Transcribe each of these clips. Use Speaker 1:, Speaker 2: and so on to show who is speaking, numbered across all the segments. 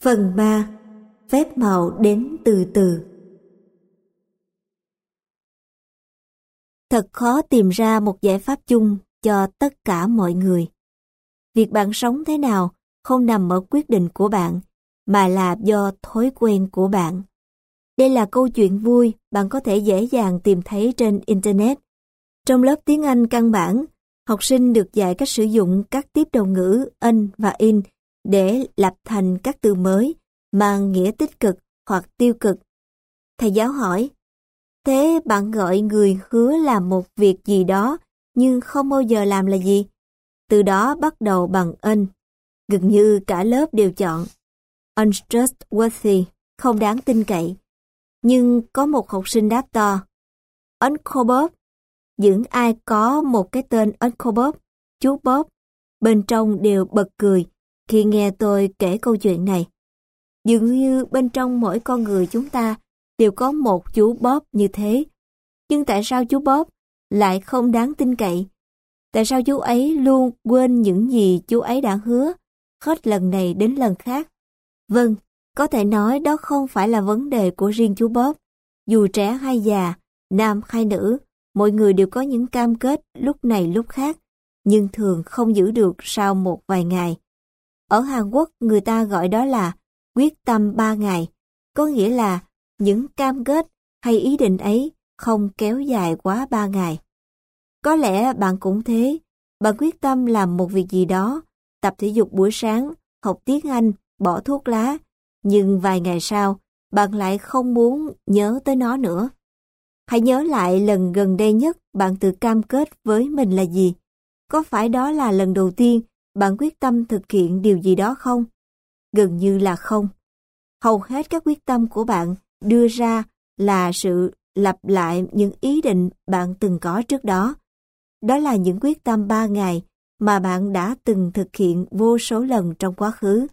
Speaker 1: Phần 3. Phép màu đến từ từ. Thật khó tìm ra một giải pháp chung cho tất cả mọi người. Việc bạn sống thế nào không nằm ở quyết định của bạn, mà là do thói quen của bạn. Đây là câu chuyện vui bạn có thể dễ dàng tìm thấy trên Internet. Trong lớp tiếng Anh căn bản, học sinh được dạy cách sử dụng các tiếp đầu ngữ ân và in để lập thành các từ mới mang nghĩa tích cực hoặc tiêu cực. Thầy giáo hỏi, thế bạn gọi người hứa làm một việc gì đó nhưng không bao giờ làm là gì? Từ đó bắt đầu bằng ân. Gần như cả lớp đều chọn untrustworthy, không đáng tin cậy. Nhưng có một học sinh đáp to, Uncle Bob. Những ai có một cái tên Uncle Bob, chú Bob, bên trong đều bật cười khi nghe tôi kể câu chuyện này. Dường như bên trong mỗi con người chúng ta đều có một chú Bob như thế. Nhưng tại sao chú Bob lại không đáng tin cậy? Tại sao chú ấy luôn quên những gì chú ấy đã hứa, hết lần này đến lần khác? Vâng, có thể nói đó không phải là vấn đề của riêng chú Bob. Dù trẻ hay già, nam hay nữ, mọi người đều có những cam kết lúc này lúc khác, nhưng thường không giữ được sau một vài ngày. Ở Hàn Quốc, người ta gọi đó là quyết tâm 3 ngày, có nghĩa là những cam kết hay ý định ấy không kéo dài quá 3 ngày. Có lẽ bạn cũng thế, bạn quyết tâm làm một việc gì đó, tập thể dục buổi sáng, học tiếng Anh, bỏ thuốc lá, nhưng vài ngày sau, bạn lại không muốn nhớ tới nó nữa. Hãy nhớ lại lần gần đây nhất bạn tự cam kết với mình là gì? Có phải đó là lần đầu tiên bạn quyết tâm thực hiện điều gì đó không? Gần như là không. Hầu hết các quyết tâm của bạn đưa ra là sự lặp lại những ý định bạn từng có trước đó. Đó là những quyết tâm 3 ngày mà bạn đã từng thực hiện vô số lần trong quá khứ.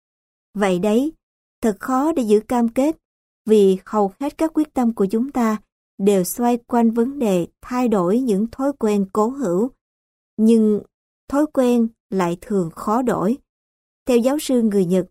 Speaker 1: Vậy đấy, thật khó để giữ cam kết vì hầu hết các quyết tâm của chúng ta đều xoay quanh vấn đề thay đổi những thói quen cố hữu. Nhưng thói quen lại thường khó đổi. Theo giáo sư người Nhật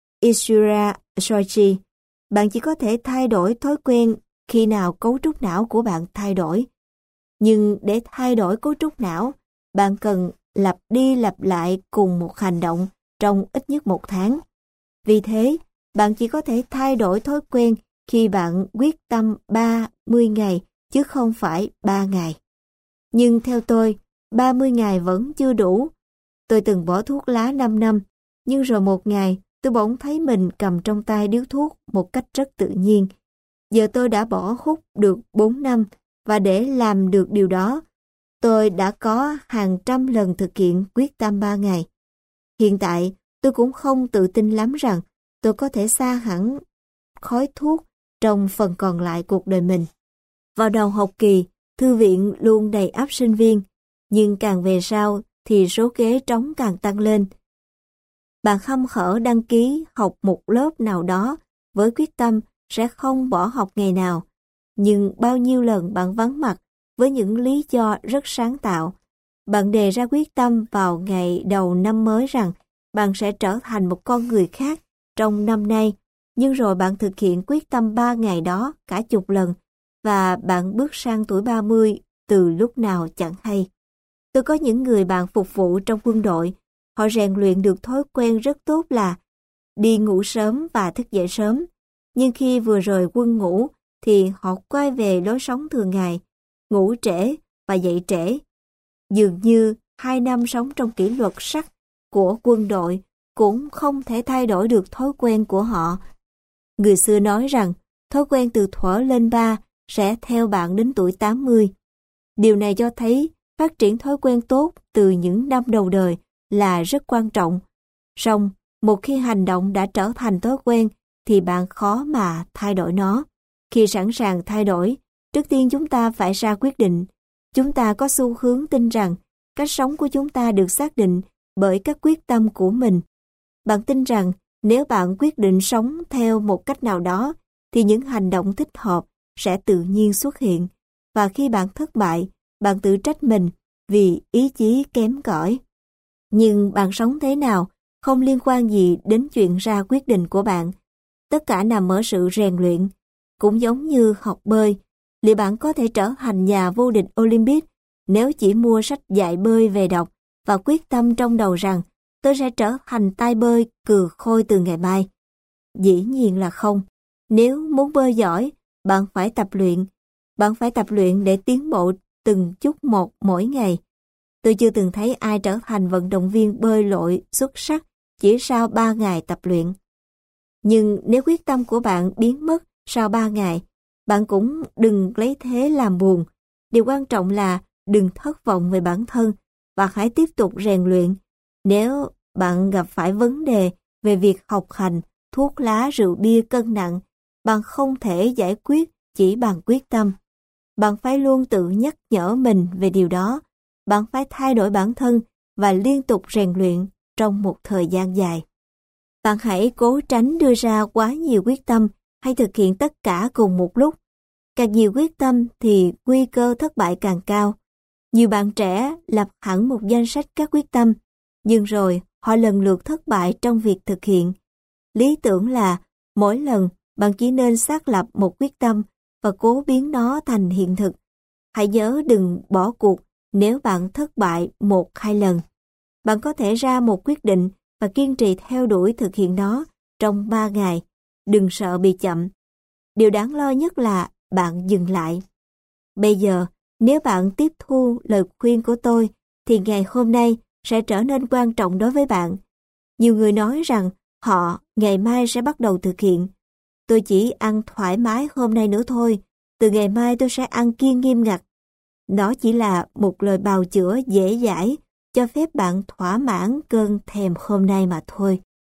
Speaker 1: Ishura Shoichi, bạn chỉ có thể thay đổi thói quen khi nào cấu trúc não của bạn thay đổi. Nhưng để thay đổi cấu trúc não, bạn cần lặp đi lặp lại cùng một hành động trong ít nhất 1 tháng. Vì thế, bạn chỉ có thể thay đổi thói quen khi bạn quyết tâm 30 ngày chứ không phải 3 ngày. Nhưng theo tôi, 30 ngày vẫn chưa đủ. Tôi từng bỏ thuốc lá 5 năm, nhưng rồi một ngày tôi bỗng thấy mình cầm trong tay điếu thuốc một cách rất tự nhiên. Giờ tôi đã bỏ hút được 4 năm và để làm được điều đó, tôi đã có hàng trăm lần thực hiện quyết tâm 3 ngày. Hiện tại, tôi cũng không tự tin lắm rằng tôi có thể xa hẳn khói thuốc trong phần còn lại cuộc đời mình. Vào đầu học kỳ, thư viện luôn đầy ắp sinh viên, nhưng càng về sau thì số ghế trống càng tăng lên. Bạn khăm khở đăng ký học một lớp nào đó với quyết tâm sẽ không bỏ học ngày nào, nhưng bao nhiêu lần bạn vắng mặt với những lý do rất sáng tạo. Bạn đề ra quyết tâm vào ngày đầu năm mới rằng bạn sẽ trở thành một con người khác trong năm nay, nhưng rồi bạn thực hiện quyết tâm 3 ngày đó cả chục lần và bạn bước sang tuổi 30 từ lúc nào chẳng hay. Tôi có những người bạn phục vụ trong quân đội, họ rèn luyện được thói quen rất tốt là đi ngủ sớm và thức dậy sớm, nhưng khi vừa rời quân ngũ thì họ quay về lối sống thường ngày, ngủ trễ và dậy trễ. Dường như 2 năm sống trong kỷ luật sắt của quân đội cũng không thể thay đổi được thói quen của họ. Người xưa nói rằng thói quen từ thuở lên 3 sẽ theo bạn đến tuổi 80. Điều này cho thấy phát triển thói quen tốt từ những năm đầu đời là rất quan trọng. Song, một khi hành động đã trở thành thói quen thì bạn khó mà thay đổi nó. Khi sẵn sàng thay đổi, trước tiên chúng ta phải ra quyết định. Chúng ta có xu hướng tin rằng cách sống của chúng ta được xác định bởi các quyết tâm của mình. Bạn tin rằng nếu bạn quyết định sống theo một cách nào đó thì những hành động thích hợp sẽ tự nhiên xuất hiện. Và khi bạn thất bại, bạn tự trách mình vì ý chí kém cỏi. Nhưng bạn sống thế nào không liên quan gì đến chuyện ra quyết định của bạn. Tất cả nằm ở sự rèn luyện. Cũng giống như học bơi, liệu bạn có thể trở thành nhà vô địch Olympic nếu chỉ mua sách dạy bơi về đọc và quyết tâm trong đầu rằng tôi sẽ trở thành tay bơi cừ khôi từ ngày mai? Dĩ nhiên là không. Nếu muốn bơi giỏi, bạn phải tập luyện. Bạn phải tập luyện để tiến bộ từng chút một mỗi ngày. Tôi chưa từng thấy ai trở thành vận động viên bơi lội xuất sắc chỉ sau 3 ngày tập luyện. Nhưng nếu quyết tâm của bạn biến mất sau 3 ngày, bạn cũng đừng lấy thế làm buồn. Điều quan trọng là đừng thất vọng về bản thân và hãy tiếp tục rèn luyện. Nếu bạn gặp phải vấn đề về việc học hành, thuốc lá, rượu bia, cân nặng, bạn không thể giải quyết chỉ bằng quyết tâm. Bạn phải luôn tự nhắc nhở mình về điều đó. Bạn phải thay đổi bản thân và liên tục rèn luyện trong một thời gian dài. Bạn hãy cố tránh đưa ra quá nhiều quyết tâm hay thực hiện tất cả cùng một lúc. Càng nhiều quyết tâm thì nguy cơ thất bại càng cao. Nhiều bạn trẻ lập hẳn một danh sách các quyết tâm, nhưng rồi họ lần lượt thất bại trong việc thực hiện. Lý tưởng là mỗi lần bạn chỉ nên xác lập một quyết tâm và cố biến nó thành hiện thực. Hãy nhớ đừng bỏ cuộc nếu bạn thất bại 1-2 lần. Bạn có thể ra một quyết định và kiên trì theo đuổi thực hiện nó trong 3 ngày. Đừng sợ bị chậm. Điều đáng lo nhất là bạn dừng lại. Bây giờ, nếu bạn tiếp thu lời khuyên của tôi, thì ngày hôm nay sẽ trở nên quan trọng đối với bạn. Nhiều người nói rằng họ ngày mai sẽ bắt đầu thực hiện. Tôi chỉ ăn thoải mái hôm nay nữa thôi, từ ngày mai tôi sẽ ăn kiêng nghiêm ngặt. Đó chỉ là một lời bào chữa dễ dãi, cho phép bạn thỏa mãn cơn thèm hôm nay mà thôi.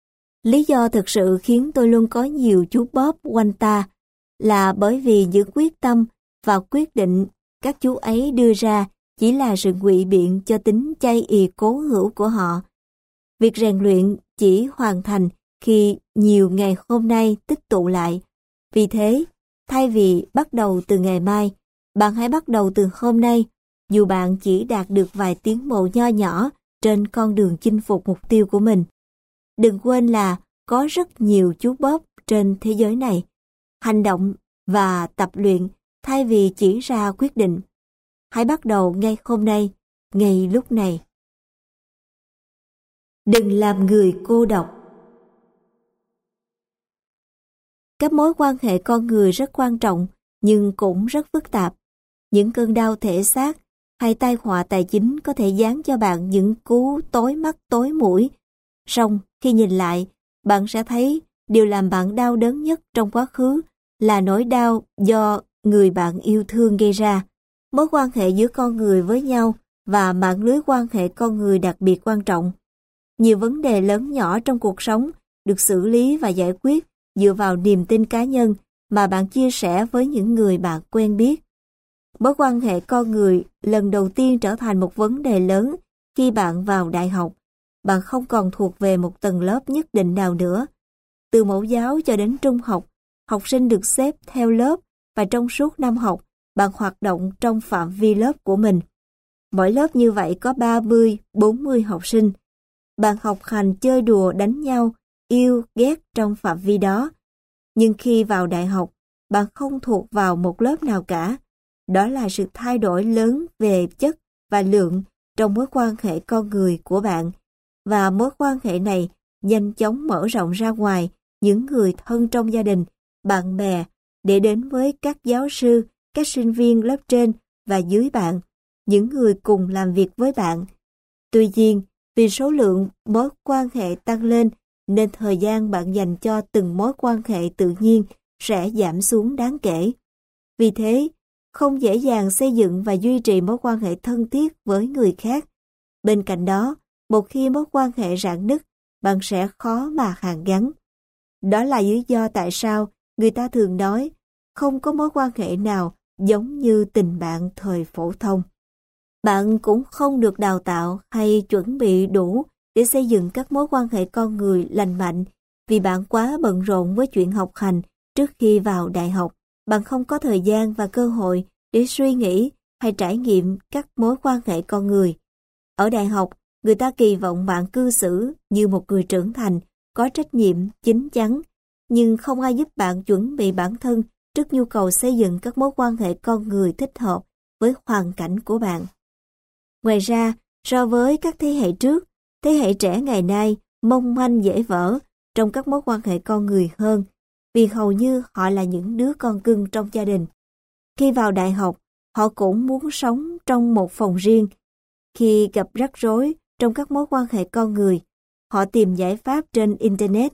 Speaker 1: Lý do thực sự khiến tôi luôn có nhiều chú bóp quanh ta là bởi vì những quyết tâm và quyết định các chú ấy đưa ra chỉ là sự ngụy biện cho tính chây ỳ cố hữu của họ. Việc rèn luyện chỉ hoàn thành khi nhiều ngày hôm nay tích tụ lại. Vì thế, thay vì bắt đầu từ ngày mai, bạn hãy bắt đầu từ hôm nay, dù bạn chỉ đạt được vài tiến bộ nho nhỏ trên con đường chinh phục mục tiêu của mình. Đừng quên là có rất nhiều chú bóp trên thế giới này. Hành động và tập luyện thay vì chỉ ra quyết định. Hãy bắt đầu ngay hôm nay, ngay lúc này. Đừng làm người cô độc. Các mối quan hệ con người rất quan trọng, nhưng cũng rất phức tạp. Những cơn đau thể xác hay tai họa tài chính có thể giáng cho bạn những cú tối mắt tối mũi. Song khi nhìn lại, bạn sẽ thấy điều làm bạn đau đớn nhất trong quá khứ là nỗi đau do người bạn yêu thương gây ra. Mối quan hệ giữa con người với nhau và mạng lưới quan hệ con người đặc biệt quan trọng. Nhiều vấn đề lớn nhỏ trong cuộc sống được xử lý và giải quyết dựa vào niềm tin cá nhân mà bạn chia sẻ với những người bạn quen biết. Mối quan hệ con người lần đầu tiên trở thành một vấn đề lớn khi bạn vào đại học. Bạn không còn thuộc về một tầng lớp nhất định nào nữa. Từ mẫu giáo cho đến trung học, học sinh được xếp theo lớp và trong suốt năm học, bạn hoạt động trong phạm vi lớp của mình. Mỗi lớp như vậy có 30, 40 học sinh. Bạn học hành chơi đùa đánh nhau, yêu, ghét trong phạm vi đó. Nhưng khi vào đại học, bạn không thuộc vào một lớp nào cả. Đó là sự thay đổi lớn về chất và lượng trong mối quan hệ con người của bạn. Và mối quan hệ này nhanh chóng mở rộng ra ngoài những người thân trong gia đình, bạn bè, để đến với các giáo sư, các sinh viên lớp trên và dưới bạn, những người cùng làm việc với bạn. Tuy nhiên, vì số lượng mối quan hệ tăng lên, nên thời gian bạn dành cho từng mối quan hệ tự nhiên sẽ giảm xuống đáng kể. Vì thế, không dễ dàng xây dựng và duy trì mối quan hệ thân thiết với người khác. Bên cạnh đó, một khi mối quan hệ rạn nứt, bạn sẽ khó mà hàn gắn. Đó là lý do tại sao người ta thường nói không có mối quan hệ nào giống như tình bạn thời phổ thông. Bạn cũng không được đào tạo hay chuẩn bị đủ để xây dựng các mối quan hệ con người lành mạnh vì bạn quá bận rộn với chuyện học hành trước khi vào đại học. Bạn không có thời gian và cơ hội để suy nghĩ hay trải nghiệm các mối quan hệ con người. Ở đại học, Người ta kỳ vọng bạn cư xử như một người trưởng thành, có trách nhiệm, chín chắn, nhưng không ai giúp bạn chuẩn bị bản thân trước nhu cầu xây dựng các mối quan hệ con người thích hợp với hoàn cảnh của bạn. Ngoài ra, so với các thế hệ trước, thế hệ trẻ ngày nay mong manh dễ vỡ trong các mối quan hệ con người hơn, vì hầu như họ là những đứa con cưng trong gia đình. Khi vào đại học, họ cũng muốn sống trong một phòng riêng. Khi gặp rắc rối trong các mối quan hệ con người, họ tìm giải pháp trên Internet.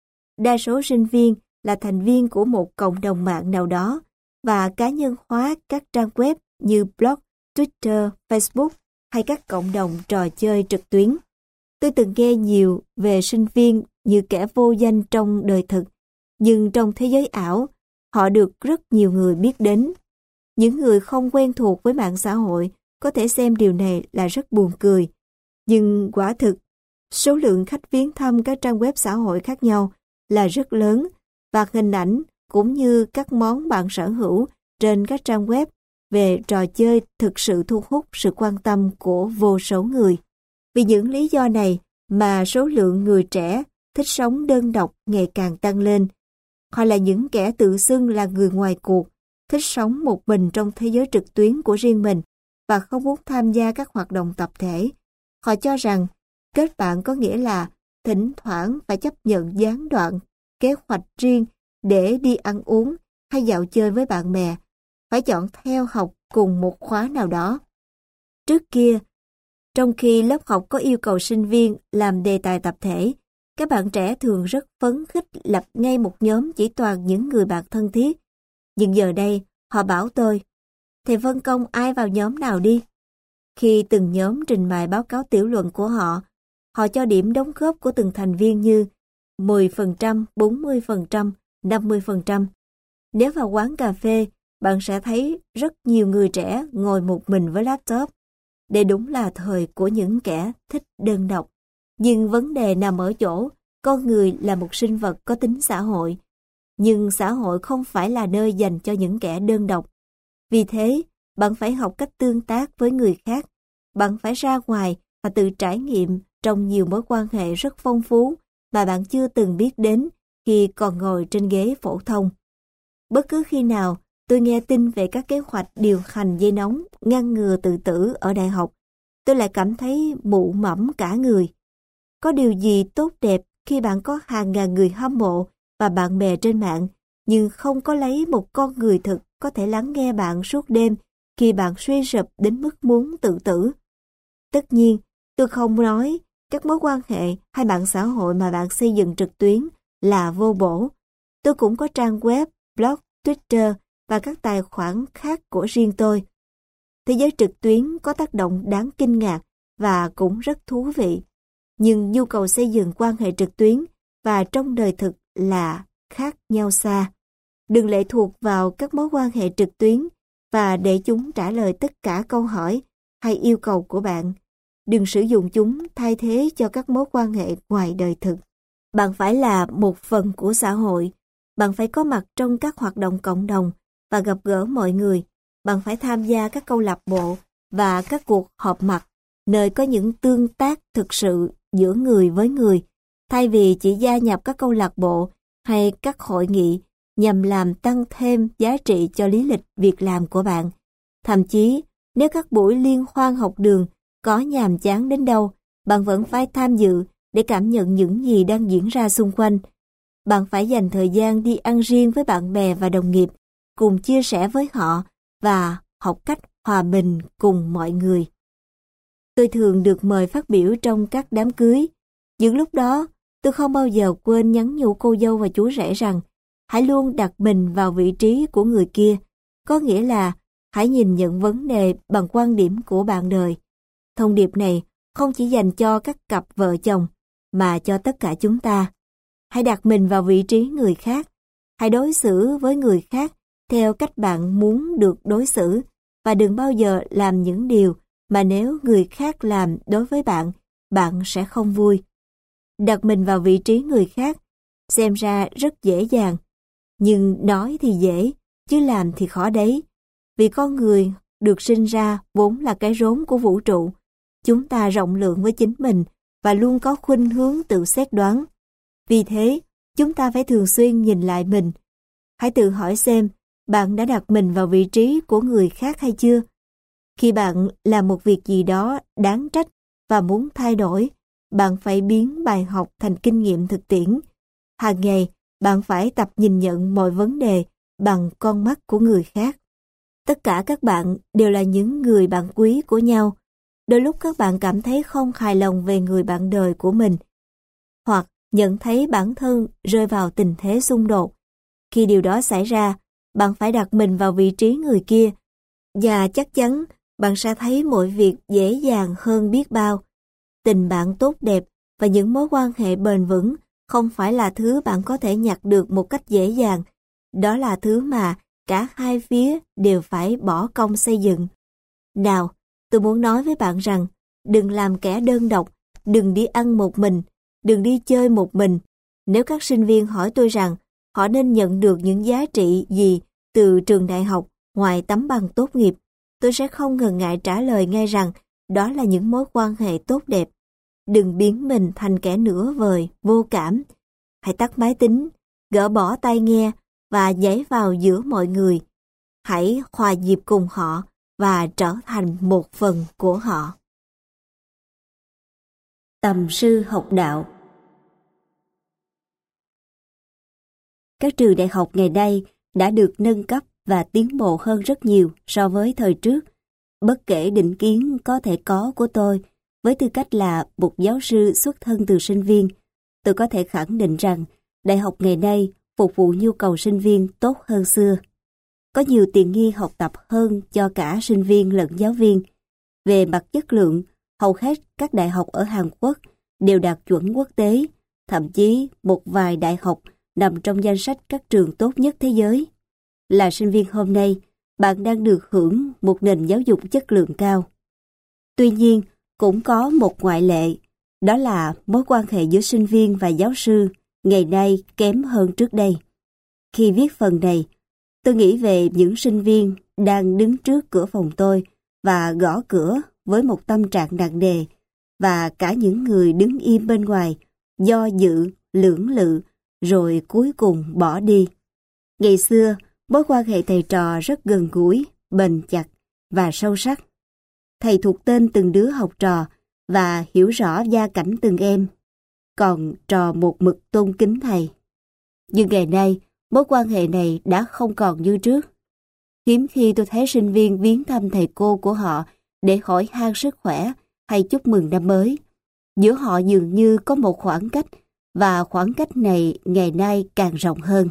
Speaker 1: Đa số sinh viên là thành viên của một cộng đồng mạng nào đó và cá nhân hóa các trang web như blog, Twitter, Facebook hay các cộng đồng trò chơi trực tuyến. Tôi từng nghe nhiều về sinh viên như kẻ vô danh trong đời thực, nhưng trong thế giới ảo, họ được rất nhiều người biết đến. Những người không quen thuộc với mạng xã hội có thể xem điều này là rất buồn cười. Nhưng quả thực, số lượng khách viếng thăm các trang web xã hội khác nhau là rất lớn và hình ảnh cũng như các món bạn sở hữu trên các trang web về trò chơi thực sự thu hút sự quan tâm của vô số người. Vì những lý do này mà số lượng người trẻ thích sống đơn độc ngày càng tăng lên. Họ là những kẻ tự xưng là người ngoài cuộc, thích sống một mình trong thế giới trực tuyến của riêng mình và không muốn tham gia các hoạt động tập thể. Họ cho rằng kết bạn có nghĩa là thỉnh thoảng phải chấp nhận gián đoạn kế hoạch riêng để đi ăn uống hay dạo chơi với bạn bè, phải chọn theo học cùng một khóa nào đó. Trước kia, trong khi lớp học có yêu cầu sinh viên làm đề tài tập thể, các bạn trẻ thường rất phấn khích lập ngay một nhóm chỉ toàn những người bạn thân thiết. Nhưng giờ đây, họ bảo tôi, thầy phân công ai vào nhóm nào đi. Khi từng nhóm trình bày báo cáo tiểu luận của họ, họ cho điểm đóng góp của từng thành viên như 10%, 40%, 50%. Nếu vào quán cà phê, bạn sẽ thấy rất nhiều người trẻ ngồi một mình với laptop. Đây đúng là thời của những kẻ thích đơn độc. Nhưng vấn đề nằm ở chỗ, con người là một sinh vật có tính xã hội. Nhưng xã hội không phải là nơi dành cho những kẻ đơn độc. Vì thế, bạn phải học cách tương tác với người khác. Bạn phải ra ngoài và tự trải nghiệm trong nhiều mối quan hệ rất phong phú mà bạn chưa từng biết đến khi còn ngồi trên ghế phổ thông. Bất cứ khi nào tôi nghe tin về các kế hoạch điều hành dây nóng ngăn ngừa tự tử ở đại học, tôi lại cảm thấy mụ mẫm cả người. Có điều gì tốt đẹp khi bạn có hàng ngàn người hâm mộ và bạn bè trên mạng, nhưng không có lấy một con người thực có thể lắng nghe bạn suốt đêm khi bạn suy sụp đến mức muốn tự tử. Tất nhiên, tôi không nói các mối quan hệ hay mạng xã hội mà bạn xây dựng trực tuyến là vô bổ. Tôi cũng có trang web, blog, Twitter và các tài khoản khác của riêng tôi. Thế giới trực tuyến có tác động đáng kinh ngạc và cũng rất thú vị. Nhưng nhu cầu xây dựng quan hệ trực tuyến và trong đời thực là khác nhau xa. Đừng lệ thuộc vào các mối quan hệ trực tuyến và để chúng trả lời tất cả câu hỏi hay yêu cầu của bạn. Đừng sử dụng chúng thay thế cho các mối quan hệ ngoài đời thực. Bạn phải là một phần của xã hội. Bạn phải có mặt trong các hoạt động cộng đồng và gặp gỡ mọi người. Bạn phải tham gia các câu lạc bộ và các cuộc họp mặt, nơi có những tương tác thực sự giữa người với người, thay vì chỉ gia nhập các câu lạc bộ hay các hội nghị nhằm làm tăng thêm giá trị cho lý lịch việc làm của bạn. Thậm chí, nếu các buổi liên hoan học đường có nhàm chán đến đâu, bạn vẫn phải tham dự để cảm nhận những gì đang diễn ra xung quanh. Bạn phải dành thời gian đi ăn riêng với bạn bè và đồng nghiệp, cùng chia sẻ với họ và học cách hòa bình cùng mọi người. Tôi thường được mời phát biểu trong các đám cưới. Những lúc đó, tôi không bao giờ quên nhắn nhủ cô dâu và chú rể rằng hãy luôn đặt mình vào vị trí của người kia. Có nghĩa là hãy nhìn nhận vấn đề bằng quan điểm của bạn đời. Thông điệp này không chỉ dành cho các cặp vợ chồng, mà cho tất cả chúng ta. Hãy đặt mình vào vị trí người khác. Hãy đối xử với người khác theo cách bạn muốn được đối xử, và đừng bao giờ làm những điều mà nếu người khác làm đối với bạn, bạn sẽ không vui. Đặt mình vào vị trí người khác xem ra rất dễ dàng, nhưng nói thì dễ, chứ làm thì khó đấy. Vì con người được sinh ra vốn là cái rốn của vũ trụ. chúng ta rộng lượng với chính mình và luôn có khuynh hướng tự xét đoán. Vì thế, chúng ta phải thường xuyên nhìn lại mình. Hãy tự hỏi xem, bạn đã đặt mình vào vị trí của người khác hay chưa? Khi bạn làm một việc gì đó đáng trách và muốn thay đổi, bạn phải biến bài học thành kinh nghiệm thực tiễn. Hàng ngày, bạn phải tập nhìn nhận mọi vấn đề bằng con mắt của người khác. Tất cả các bạn đều là những người bạn quý của nhau. Đôi lúc các bạn cảm thấy không hài lòng về người bạn đời của mình, hoặc nhận thấy bản thân rơi vào tình thế xung đột. Khi điều đó xảy ra, bạn phải đặt mình vào vị trí người kia, và chắc chắn bạn sẽ thấy mọi việc dễ dàng hơn biết bao. Tình bạn tốt đẹp và những mối quan hệ bền vững không phải là thứ bạn có thể nhặt được một cách dễ dàng. Đó là thứ mà cả hai phía đều phải bỏ công xây dựng. Nào, tôi muốn nói với bạn rằng, đừng làm kẻ đơn độc, đừng đi ăn một mình, đừng đi chơi một mình. Nếu các sinh viên hỏi tôi rằng họ nên nhận được những giá trị gì từ trường đại học ngoài tấm bằng tốt nghiệp, tôi sẽ không ngần ngại trả lời ngay rằng đó là những mối quan hệ tốt đẹp. Đừng biến mình thành kẻ nửa vời, vô cảm. Hãy tắt máy tính, gỡ bỏ tai nghe và nhảy vào giữa mọi người. Hãy hòa nhịp cùng họ và trở thành một phần của họ. Tầm sư học đạo. Các trường đại học ngày nay đã được nâng cấp và tiến bộ hơn rất nhiều so với thời trước. Bất kể định kiến có thể có của tôi, với tư cách là một giáo sư xuất thân từ sinh viên, tôi có thể khẳng định rằng đại học ngày nay phục vụ nhu cầu sinh viên tốt hơn xưa. Có nhiều tiện nghi học tập hơn cho cả sinh viên lẫn giáo viên. Về mặt chất lượng, hầu hết các đại học ở Hàn Quốc đều đạt chuẩn quốc tế, thậm chí một vài đại học nằm trong danh sách các trường tốt nhất thế giới. Là sinh viên hôm nay, bạn đang được hưởng một nền giáo dục chất lượng cao. Tuy nhiên, cũng có một ngoại lệ, đó là mối quan hệ giữa sinh viên và giáo sư ngày nay kém hơn trước đây. Khi viết phần này, tôi nghĩ về những sinh viên đang đứng trước cửa phòng tôi và gõ cửa với một tâm trạng nặng nề, và cả những người đứng im bên ngoài, do dự, lưỡng lự, rồi cuối cùng bỏ đi. Ngày xưa, mối quan hệ thầy trò rất gần gũi, bền chặt và sâu sắc. Thầy thuộc tên từng đứa học trò và hiểu rõ gia cảnh từng em, còn trò một mực tôn kính thầy. Nhưng ngày nay, mối quan hệ này đã không còn như trước. Hiếm khi tôi thấy sinh viên viếng thăm thầy cô của họ để hỏi han sức khỏe hay chúc mừng năm mới. Giữa họ dường như có một khoảng cách, và khoảng cách này ngày nay càng rộng hơn.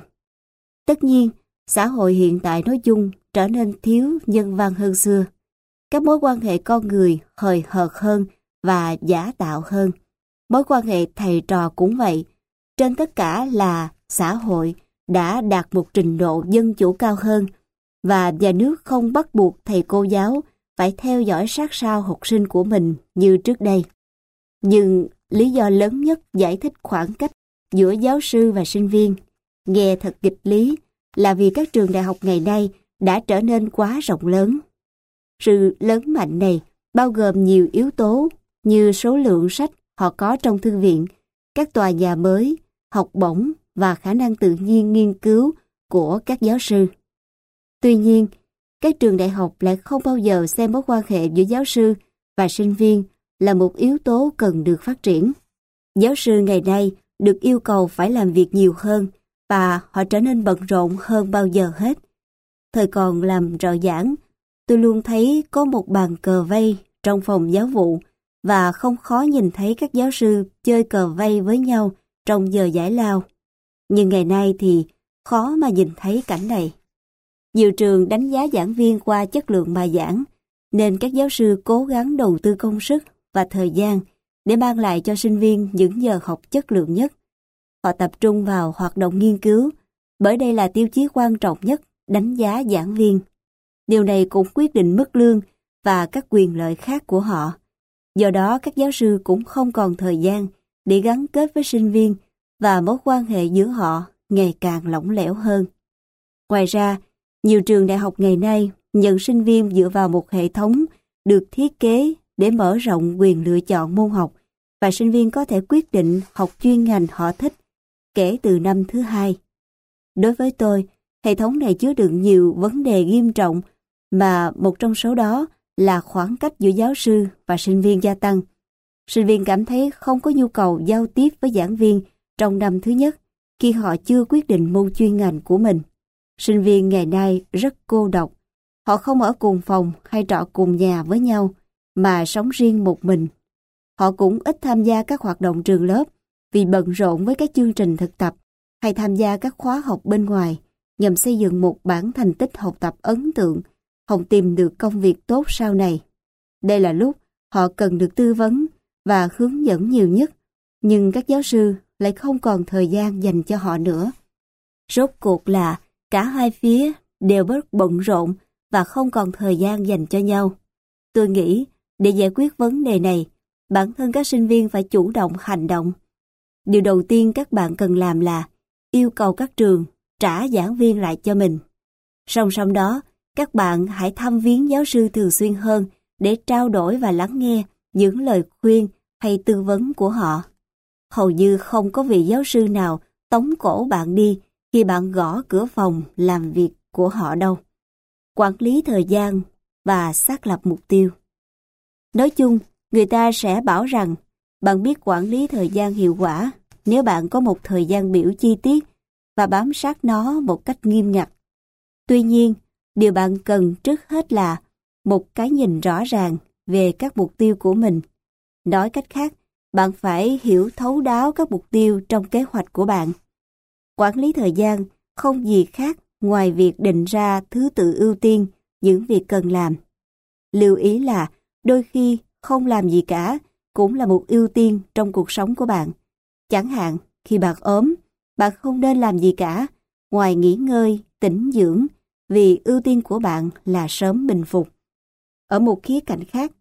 Speaker 1: Tất nhiên, xã hội hiện tại nói chung trở nên thiếu nhân văn hơn xưa. Các mối quan hệ con người hời hợt hơn và giả tạo hơn. Mối quan hệ thầy trò cũng vậy. Trên tất cả là xã hội đã đạt một trình độ dân chủ cao hơn, và nhà nước không bắt buộc thầy cô giáo phải theo dõi sát sao học sinh của mình như trước đây. Nhưng lý do lớn nhất giải thích khoảng cách giữa giáo sư và sinh viên, nghe thật nghịch lý, là vì các trường đại học ngày nay đã trở nên quá rộng lớn. Sự lớn mạnh này bao gồm nhiều yếu tố như số lượng sách họ có trong thư viện, các tòa nhà mới, học bổng và khả năng tự nhiên nghiên cứu của các giáo sư. Tuy nhiên, các trường đại học lại không bao giờ xem mối quan hệ giữa giáo sư và sinh viên là một yếu tố cần được phát triển. Giáo sư ngày nay được yêu cầu phải làm việc nhiều hơn, và họ trở nên bận rộn hơn bao giờ hết. Thời còn làm trợ giảng, tôi luôn thấy có một bàn cờ vây trong phòng giáo vụ, và không khó nhìn thấy các giáo sư chơi cờ vây với nhau trong giờ giải lao. Nhưng ngày nay thì khó mà nhìn thấy cảnh này. Nhiều trường đánh giá giảng viên qua chất lượng bài giảng, nên các giáo sư cố gắng đầu tư công sức và thời gian để mang lại cho sinh viên những giờ học chất lượng nhất. Họ tập trung vào hoạt động nghiên cứu, bởi đây là tiêu chí quan trọng nhất đánh giá giảng viên. Điều này cũng quyết định mức lương và các quyền lợi khác của họ. Do đó, các giáo sư cũng không còn thời gian để gắn kết với sinh viên, và mối quan hệ giữa họ ngày càng lỏng lẻo hơn. Ngoài ra, nhiều trường đại học ngày nay nhận sinh viên dựa vào một hệ thống được thiết kế để mở rộng quyền lựa chọn môn học và sinh viên có thể quyết định học chuyên ngành họ thích kể từ năm thứ 2. Đối với tôi, hệ thống này chứa đựng nhiều vấn đề nghiêm trọng mà một trong số đó là khoảng cách giữa giáo sư và sinh viên gia tăng. Sinh viên cảm thấy không có nhu cầu giao tiếp với giảng viên trong năm thứ nhất khi họ chưa quyết định môn chuyên ngành của mình. Sinh viên ngày nay rất cô độc. Họ không ở cùng phòng hay trọ cùng nhà với nhau, mà sống riêng một mình. Họ cũng ít tham gia các hoạt động trường lớp vì bận rộn với các chương trình thực tập hay tham gia các khóa học bên ngoài nhằm xây dựng một bản thành tích học tập ấn tượng, hoặc tìm được công việc tốt sau này. Đây là lúc họ cần được tư vấn và hướng dẫn nhiều nhất, nhưng các giáo sư lại không còn thời gian dành cho họ nữa. Rốt cuộc là cả hai phía đều rất bận rộn và không còn thời gian dành cho nhau. Tôi nghĩ để giải quyết vấn đề này, bản thân các sinh viên phải chủ động hành động. Điều đầu tiên các bạn cần làm là yêu cầu các trường trả giảng viên lại cho mình. Song song đó, các bạn hãy thăm viếng giáo sư thường xuyên hơn để trao đổi và lắng nghe những lời khuyên hay tư vấn của họ. Hầu như không có vị giáo sư nào tống cổ bạn đi khi bạn gõ cửa phòng làm việc của họ đâu. Quản lý thời gian và xác lập mục tiêu. Nói chung, người ta sẽ bảo rằng bạn biết quản lý thời gian hiệu quả nếu bạn có một thời gian biểu chi tiết và bám sát nó một cách nghiêm ngặt. Tuy nhiên, điều bạn cần trước hết là một cái nhìn rõ ràng về các mục tiêu của mình. Nói cách khác, bạn phải hiểu thấu đáo các mục tiêu trong kế hoạch của bạn. Quản lý thời gian không gì khác ngoài việc định ra thứ tự ưu tiên những việc cần làm. Lưu ý là đôi khi không làm gì cả cũng là một ưu tiên trong cuộc sống của bạn. Chẳng hạn, khi bạn ốm, bạn không nên làm gì cả ngoài nghỉ ngơi, tĩnh dưỡng, vì ưu tiên của bạn là sớm bình phục. Ở một khía cạnh khác,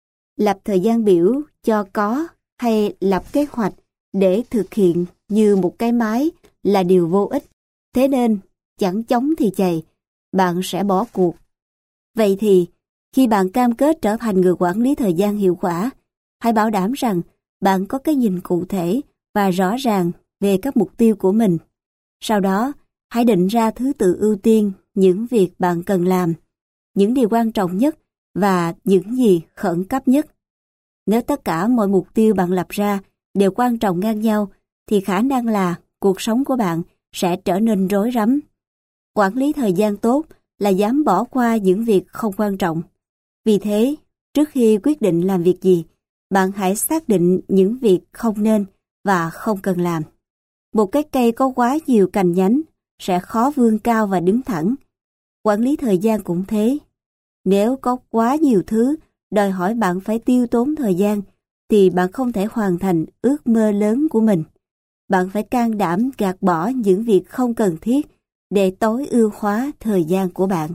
Speaker 1: lập thời gian biểu cho có hay lập kế hoạch để thực hiện như một cái máy là điều vô ích. Thế nên, chẳng chống thì chày, bạn sẽ bỏ cuộc. Vậy thì, khi bạn cam kết trở thành người quản lý thời gian hiệu quả, hãy bảo đảm rằng bạn có cái nhìn cụ thể và rõ ràng về các mục tiêu của mình. Sau đó, hãy định ra thứ tự ưu tiên những việc bạn cần làm, những điều quan trọng nhất và những gì khẩn cấp nhất. Nếu tất cả mọi mục tiêu bạn lập ra đều quan trọng ngang nhau, thì khả năng là cuộc sống của bạn sẽ trở nên rối rắm. Quản lý thời gian tốt là dám bỏ qua những việc không quan trọng. Vì thế, trước khi quyết định làm việc gì, bạn hãy xác định những việc không nên và không cần làm. Một cái cây có quá nhiều cành nhánh sẽ khó vươn cao và đứng thẳng. Quản lý thời gian cũng thế. Nếu có quá nhiều thứ đòi hỏi bạn phải tiêu tốn thời gian, thì bạn không thể hoàn thành ước mơ lớn của mình. Bạn phải can đảm gạt bỏ những việc không cần thiết để tối ưu hóa thời gian của bạn.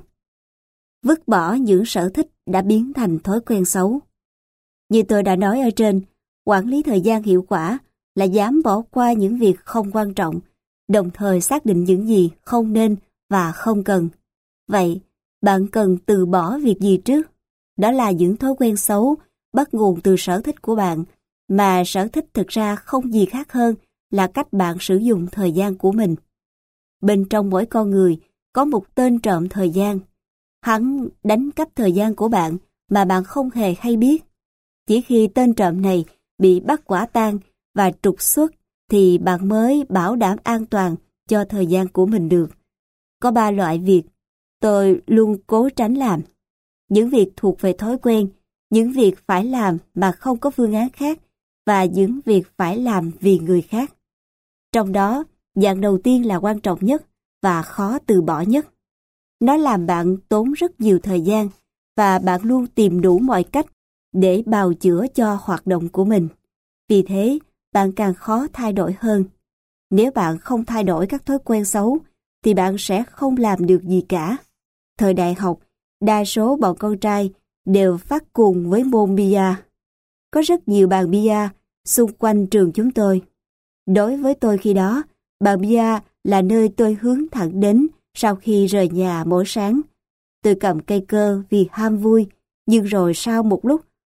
Speaker 1: Vứt bỏ những sở thích đã biến thành thói quen xấu. Như tôi đã nói ở trên, quản lý thời gian hiệu quả là dám bỏ qua những việc không quan trọng, đồng thời xác định những gì không nên và không cần. Vậy, bạn cần từ bỏ việc gì trước? Đó là những thói quen xấu bắt nguồn từ sở thích của bạn, mà sở thích thực ra không gì khác hơn là cách bạn sử dụng thời gian của mình. Bên trong mỗi con người có một tên trộm thời gian. Hắn đánh cắp thời gian của bạn mà bạn không hề hay biết. Chỉ khi tên trộm này bị bắt quả tang và trục xuất thì bạn mới bảo đảm an toàn cho thời gian của mình được. Có 3 loại việc tôi luôn cố tránh làm. Những việc thuộc về thói quen, những việc phải làm mà không có phương án khác, và những việc phải làm vì người khác. Trong đó, dạng đầu tiên là quan trọng nhất và khó từ bỏ nhất. Nó làm bạn tốn rất nhiều thời gian và bạn luôn tìm đủ mọi cách để bào chữa cho hoạt động của mình. Vì thế, bạn càng khó thay đổi hơn. Nếu bạn không thay đổi các thói quen xấu, thì bạn sẽ không làm được gì cả. Thời đại học, đa số bọn con trai đều phát cuồng với môn bia. Có rất nhiều bàn bia xung quanh trường chúng tôi. Đối với tôi khi đó, bàn bia là nơi tôi hướng thẳng đến sau khi rời nhà mỗi sáng. Tôi cầm cây cơ vì ham vui, nhưng rồi sau một lúc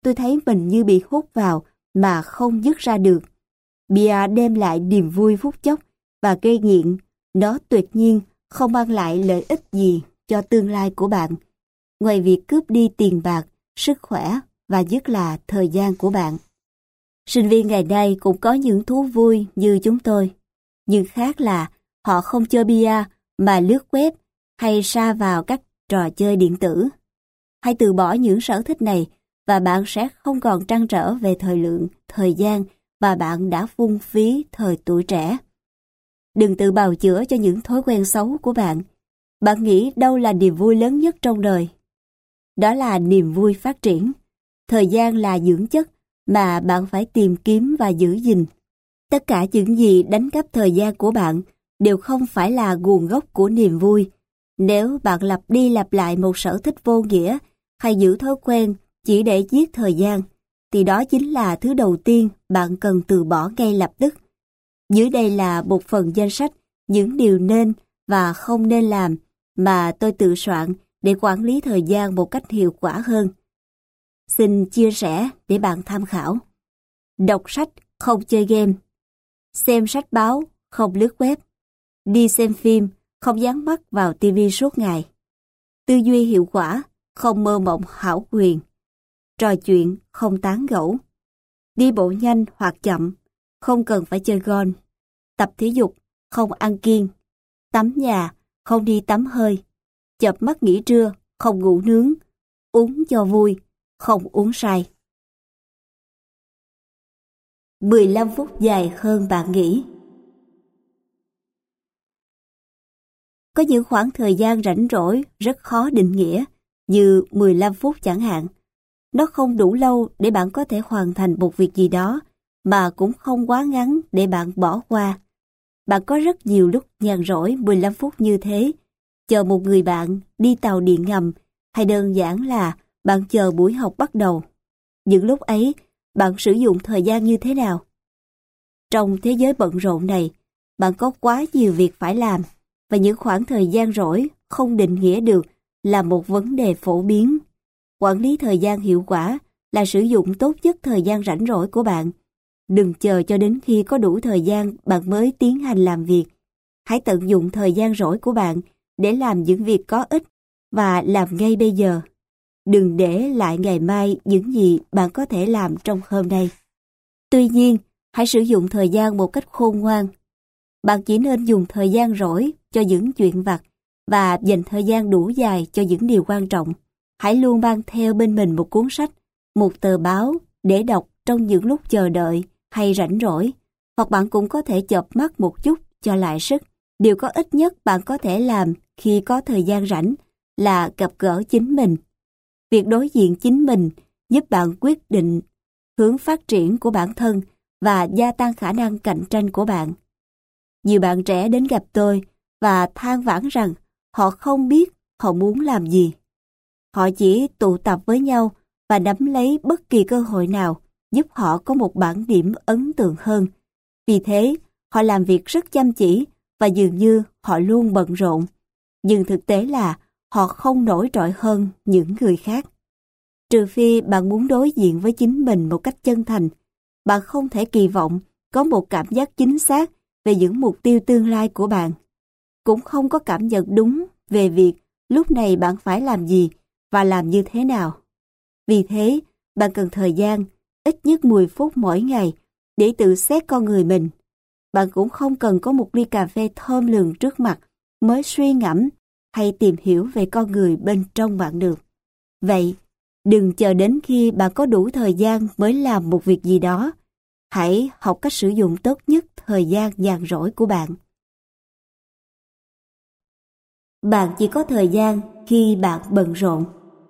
Speaker 1: tôi thấy mình như bị hút vào mà không dứt ra được. Bia đem lại niềm vui phút chốc và gây nghiện. Nó tuyệt nhiên không mang lại lợi ích gì cho tương lai của bạn, ngoài việc cướp đi tiền bạc, sức khỏe và nhất là thời gian của bạn. Sinh viên ngày nay cũng có những thú vui như chúng tôi, nhưng khác là họ không chơi bia mà lướt web hay sa vào các trò chơi điện tử. Hãy từ bỏ những sở thích này và bạn sẽ không còn trăn trở về thời gian mà bạn đã phung phí thời tuổi trẻ. Đừng tự bào chữa cho những thói quen xấu của bạn. Bạn nghĩ đâu là niềm vui lớn nhất trong đời? Đó là niềm vui phát triển. Thời gian là dưỡng chất mà bạn phải tìm kiếm và giữ gìn. Tất cả những gì đánh cắp thời gian của bạn đều không phải là nguồn gốc của niềm vui. Nếu bạn lặp đi lặp lại một sở thích vô nghĩa hay giữ thói quen chỉ để giết thời gian, thì đó chính là thứ đầu tiên bạn cần từ bỏ ngay lập tức. Dưới đây là một phần danh sách những điều nên và không nên làm mà tôi tự soạn để quản lý thời gian một cách hiệu quả hơn. Xin chia sẻ để bạn tham khảo. Đọc sách, không chơi game. Xem sách báo, không lướt web. Đi xem phim, không dán mắt vào TV suốt ngày. Tư duy hiệu quả, không mơ mộng hão quyền. Trò chuyện, không tán gẫu. Đi bộ nhanh hoặc chậm, không cần phải chơi golf. Tập thể dục, không ăn kiêng. Tắm nhà, không đi tắm hơi. Chợp mắt nghỉ trưa, không ngủ nướng. Uống cho vui, không uống say. 15 phút dài hơn bạn nghĩ. Có những khoảng thời gian rảnh rỗi rất khó định nghĩa, như 15 phút chẳng hạn. Nó không đủ lâu để bạn có thể hoàn thành một việc gì đó, mà cũng không quá ngắn để bạn bỏ qua. Bạn có rất nhiều lúc nhàn rỗi 15 phút như thế, chờ một người bạn, đi tàu điện ngầm, hay đơn giản là bạn chờ buổi học bắt đầu. Những lúc ấy, bạn sử dụng thời gian như thế nào? Trong thế giới bận rộn này, bạn có quá nhiều việc phải làm, và những khoảng thời gian rỗi không định nghĩa được là một vấn đề phổ biến. Quản lý thời gian hiệu quả là sử dụng tốt nhất thời gian rảnh rỗi của bạn. Đừng chờ cho đến khi có đủ thời gian bạn mới tiến hành làm việc. Hãy tận dụng thời gian rỗi của bạn để làm những việc có ích và làm ngay bây giờ. Đừng để lại ngày mai những gì bạn có thể làm trong hôm nay. Tuy nhiên, hãy sử dụng thời gian một cách khôn ngoan. Bạn chỉ nên dùng thời gian rỗi cho những chuyện vặt và dành thời gian đủ dài cho những điều quan trọng. Hãy luôn mang theo bên mình một cuốn sách, một tờ báo để đọc trong những lúc chờ đợi hay rảnh rỗi, hoặc bạn cũng có thể chợp mắt một chút cho lại sức. Điều có ích nhất bạn có thể làm khi có thời gian rảnh là gặp gỡ chính mình. Việc đối diện chính mình giúp bạn quyết định hướng phát triển của bản thân và gia tăng khả năng cạnh tranh của bạn. Nhiều bạn trẻ đến gặp tôi và than vãn rằng họ không biết họ muốn làm gì. Họ chỉ tụ tập với nhau và nắm lấy bất kỳ cơ hội nào giúp họ có một bản điểm ấn tượng hơn. Vì thế, họ làm việc rất chăm chỉ và dường như họ luôn bận rộn. Nhưng thực tế là họ không nổi trội hơn những người khác. Trừ phi bạn muốn đối diện với chính mình một cách chân thành, bạn không thể kỳ vọng có một cảm giác chính xác về những mục tiêu tương lai của bạn. Cũng không có cảm nhận đúng về việc lúc này bạn phải làm gì và làm như thế nào. Vì thế, bạn cần thời gian, ít nhất 10 phút mỗi ngày, để tự xét con người mình. Bạn cũng không cần có một ly cà phê thơm lừng trước mặt mới suy ngẫm hay tìm hiểu về con người bên trong bạn được. Vậy, đừng chờ đến khi bạn có đủ thời gian mới làm một việc gì đó. Hãy học cách sử dụng tốt nhất thời gian nhàn rỗi của bạn. Bạn chỉ có thời gian khi bạn bận rộn.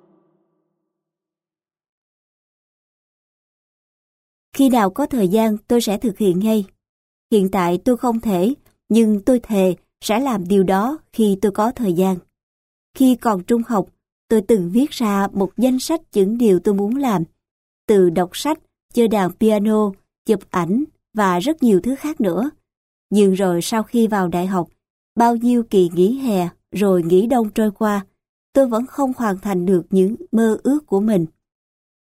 Speaker 1: Khi nào có thời gian tôi sẽ thực hiện ngay. Hiện tại tôi không thể, nhưng tôi thề sẽ làm điều đó khi tôi có thời gian. Khi còn trung học, tôi từng viết ra một danh sách những điều tôi muốn làm, từ đọc sách, chơi đàn piano, chụp ảnh và rất nhiều thứ khác nữa. Nhưng rồi sau khi vào đại học, bao nhiêu kỳ nghỉ hè rồi nghỉ đông trôi qua, tôi vẫn không hoàn thành được những mơ ước của mình.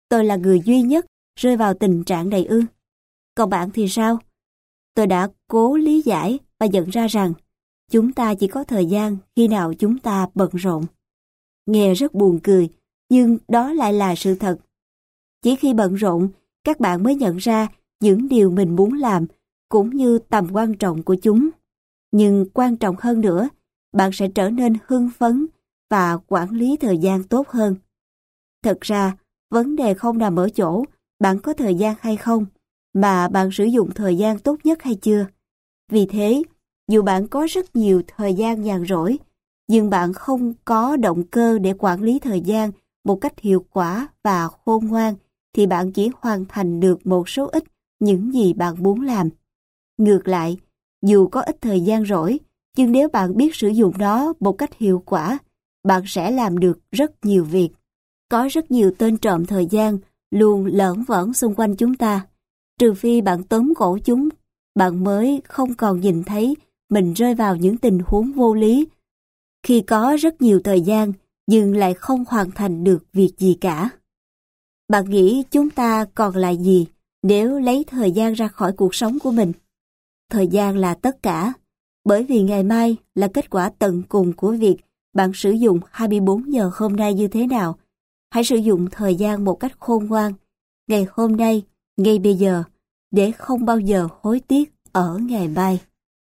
Speaker 1: Tôi là người duy nhất rơi vào tình trạng này ư? Còn bạn thì sao? Tôi đã cố lý giải và nhận ra rằng chúng ta chỉ có thời gian khi nào chúng ta bận rộn. Nghe rất buồn cười, nhưng đó lại là sự thật. Chỉ khi bận rộn, các bạn mới nhận ra những điều mình muốn làm, cũng như tầm quan trọng của chúng. Nhưng quan trọng hơn nữa, bạn sẽ trở nên hưng phấn và quản lý thời gian tốt hơn. Thật ra, vấn đề không nằm ở chỗ bạn có thời gian hay không, mà bạn sử dụng thời gian tốt nhất hay chưa. Vì thế, dù bạn có rất nhiều thời gian nhàn rỗi, nhưng bạn không có động cơ để quản lý thời gian một cách hiệu quả và khôn ngoan, thì bạn chỉ hoàn thành được một số ít những gì bạn muốn làm. Ngược lại, dù có ít thời gian rỗi, nhưng nếu bạn biết sử dụng nó một cách hiệu quả, bạn sẽ làm được rất nhiều việc. Có rất nhiều tên trộm thời gian luôn lởn vởn xung quanh chúng ta. Trừ phi bạn tóm cổ chúng, bạn mới không còn nhìn thấy mình rơi vào những tình huống vô lý khi có rất nhiều thời gian nhưng lại không hoàn thành được việc gì cả. Bạn nghĩ chúng ta còn lại gì nếu lấy thời gian ra khỏi cuộc sống của mình? Thời gian là tất cả, bởi vì ngày mai là kết quả tận cùng của việc bạn sử dụng 24 giờ hôm nay như thế nào. Hãy sử dụng thời gian một cách khôn ngoan, ngày hôm nay, ngay bây giờ, để không bao giờ hối tiếc ở ngày mai.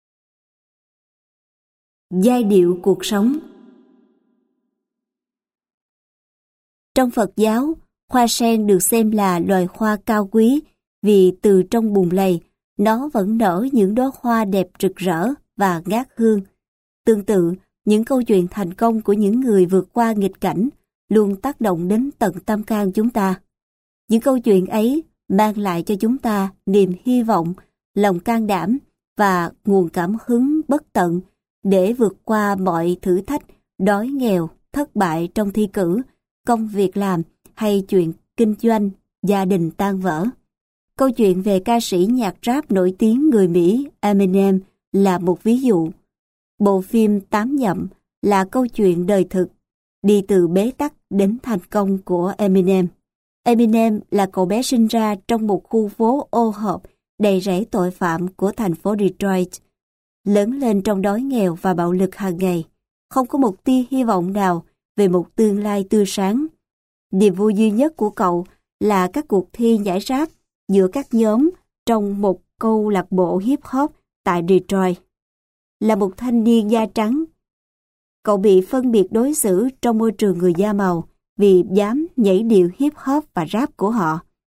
Speaker 1: Giai điệu cuộc sống. Trong Phật giáo, hoa sen được xem là loài hoa cao quý vì từ trong bùn lầy, nó vẫn nở những đóa hoa đẹp rực rỡ và ngát hương. Tương tự, những câu chuyện thành công của những người vượt qua nghịch cảnh luôn tác động đến tận tâm can chúng ta. Những câu chuyện ấy mang lại cho chúng ta niềm hy vọng, lòng can đảm và nguồn cảm hứng bất tận để vượt qua mọi thử thách, đói nghèo, thất bại trong thi cử, công việc làm hay chuyện kinh doanh, gia đình tan vỡ. Câu chuyện về ca sĩ nhạc rap nổi tiếng người Mỹ Eminem là một ví dụ. Bộ phim Tám Dặm là câu chuyện đời thực, đi từ bế tắc đến thành công của Eminem. Eminem là cậu bé sinh ra trong một khu phố ô hợp đầy rẫy tội phạm của thành phố Detroit. Lớn lên trong đói nghèo và bạo lực hàng ngày, không có một tia hy vọng nào về một tương lai tươi sáng. Niềm vui duy nhất của cậu là các cuộc thi nhảy rap giữa các nhóm trong một câu lạc bộ hip hop tại Detroit. Là một thanh niên da trắng, cậu bị phân biệt đối xử trong môi trường người da màu vì dám nhảy điệu hip hop và rap của họ.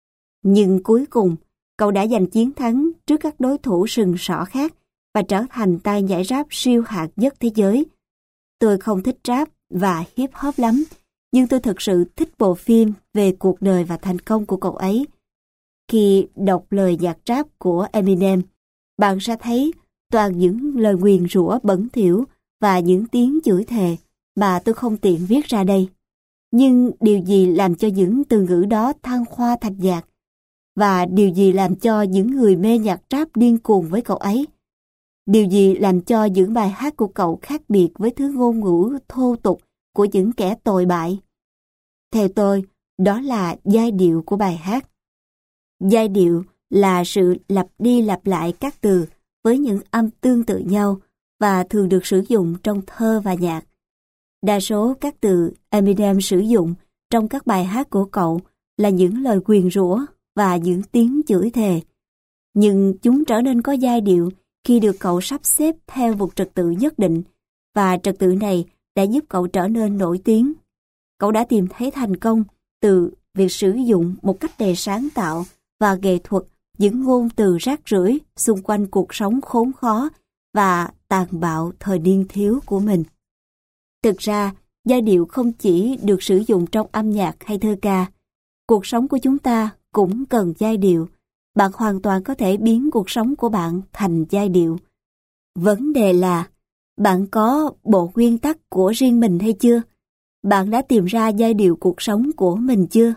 Speaker 1: Nhưng cuối cùng, cậu đã giành chiến thắng trước các đối thủ sừng sỏ khác và trở thành tay nhảy rap siêu hạng nhất thế giới. Tôi không thích rap và hip hop lắm, nhưng tôi thực sự thích bộ phim về cuộc đời và thành công của cậu ấy. Khi đọc lời nhạc rap của Eminem, bạn sẽ thấy toàn những lời nguyền rủa bẩn thỉu và những tiếng chửi thề mà tôi không tiện viết ra đây. Nhưng điều gì làm cho những từ ngữ đó thăng hoa thành nhạc? Và điều gì làm cho những người mê nhạc rap điên cuồng với cậu ấy? Điều gì làm cho những bài hát của cậu khác biệt với thứ ngôn ngữ thô tục của những kẻ tồi bại? Theo tôi, đó là giai điệu của bài hát. Giai điệu là sự lặp đi lặp lại các từ với những âm tương tự nhau và thường được sử dụng trong thơ và nhạc. Đa số các từ Eminem sử dụng trong các bài hát của cậu là những lời nguyền rủa và những tiếng chửi thề. Nhưng chúng trở nên có giai điệu khi được cậu sắp xếp theo một trật tự nhất định, và trật tự này đã giúp cậu trở nên nổi tiếng. Cậu đã tìm thấy thành công từ việc sử dụng một cách đầy sáng tạo và nghệ thuật những ngôn từ rác rưởi xung quanh cuộc sống khốn khó và tàn bạo thời niên thiếu của mình. Thực ra, giai điệu không chỉ được sử dụng trong âm nhạc hay thơ ca. Cuộc sống của chúng ta cũng cần giai điệu. Bạn hoàn toàn có thể biến cuộc sống của bạn thành giai điệu. Vấn đề là, bạn có bộ nguyên tắc của riêng mình hay chưa? Bạn đã tìm ra giai điệu cuộc sống của mình chưa?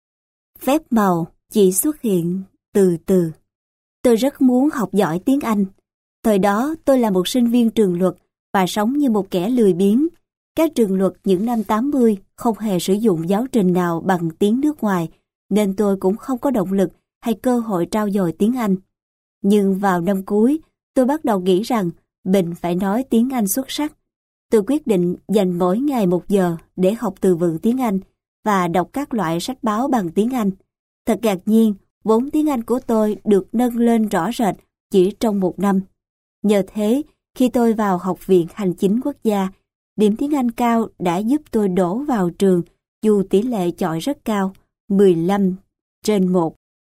Speaker 1: Phép màu chỉ xuất hiện từ từ. Tôi rất muốn học giỏi tiếng Anh. Thời đó tôi là một sinh viên trường luật và sống như một kẻ lười biếng. Các trường luật những năm 80 không hề sử dụng giáo trình nào bằng tiếng nước ngoài, nên tôi cũng không có động lực hay cơ hội trau dồi tiếng Anh. Nhưng vào năm cuối, tôi bắt đầu nghĩ rằng mình phải nói tiếng Anh xuất sắc. Tôi quyết định dành mỗi ngày 1 giờ để học từ vựng tiếng Anh và đọc các loại sách báo bằng tiếng Anh. Thật ngạc nhiên, vốn tiếng Anh của tôi được nâng lên rõ rệt chỉ trong 1 năm. Nhờ thế, khi tôi vào Học viện Hành chính Quốc gia, điểm tiếng Anh cao đã giúp tôi đỗ vào trường dù tỷ lệ chọi rất cao, 15/1.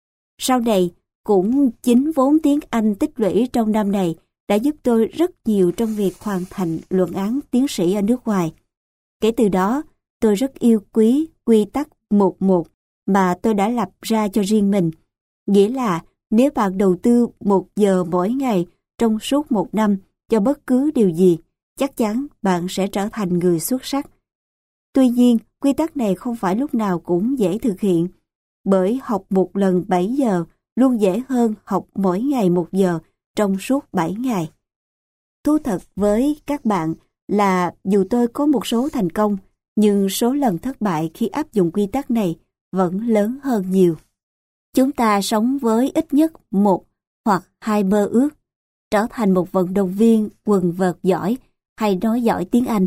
Speaker 1: Sau này, cũng chính vốn tiếng Anh tích lũy trong năm này đã giúp tôi rất nhiều trong việc hoàn thành luận án tiến sĩ ở nước ngoài. Kể từ đó, tôi rất yêu quý quy tắc 1-1 mà tôi đã lập ra cho riêng mình. Nghĩa là nếu bạn đầu tư 1 giờ mỗi ngày trong suốt 1 năm cho bất cứ điều gì, chắc chắn bạn sẽ trở thành người xuất sắc. Tuy nhiên, quy tắc này không phải lúc nào cũng dễ thực hiện, bởi học một lần 7 giờ luôn dễ hơn học mỗi ngày 1 giờ trong suốt 7 ngày. Thú thật với các bạn là dù tôi có một số thành công, nhưng số lần thất bại khi áp dụng quy tắc này vẫn lớn hơn nhiều. Chúng ta sống với ít nhất 1 hoặc 2 mơ ước, trở thành một vận động viên quần vợt giỏi hay nói giỏi tiếng Anh.